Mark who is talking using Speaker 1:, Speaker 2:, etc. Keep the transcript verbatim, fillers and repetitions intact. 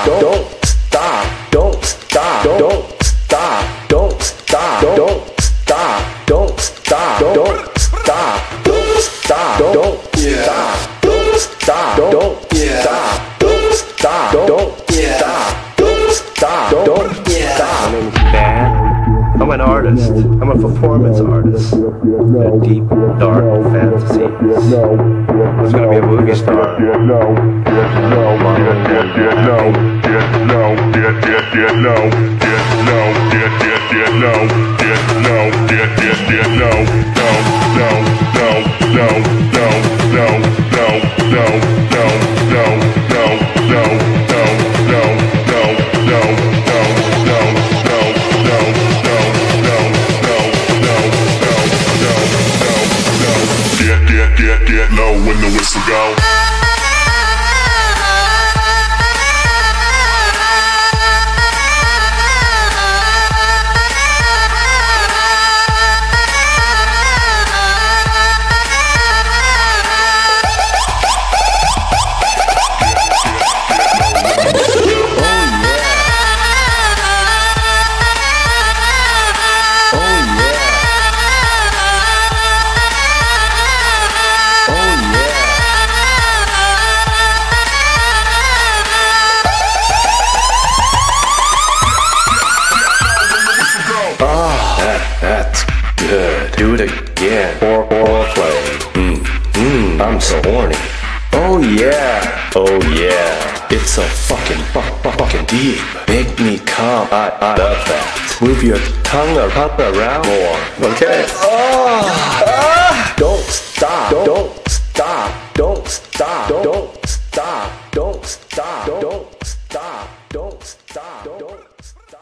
Speaker 1: don't stop, don't stop, don't stop, don't stop, don't stop, don't stop, don't stop, don't stop, don't stop, don't stop, don't stop, don't stop, don't stop, don't stop, don't stop.
Speaker 2: My name is Dan. I'm an artist. I'm a performance artist. A deep, dark fantasies. I was gonna be a movie star.
Speaker 3: Get, get low when the whistle go.
Speaker 1: That's good. Do it again. Or or play. Mm, mm, I'm so horny. Oh yeah. Oh yeah. It's so fucking fuck, fuck, fucking deep. Make me come. I I love that. Move your tongue around, around more. Okay. Oh. Ah. Don't stop. Don't stop. Don't stop. Don't stop. Don't stop. Don't stop. Don't stop. Don't stop.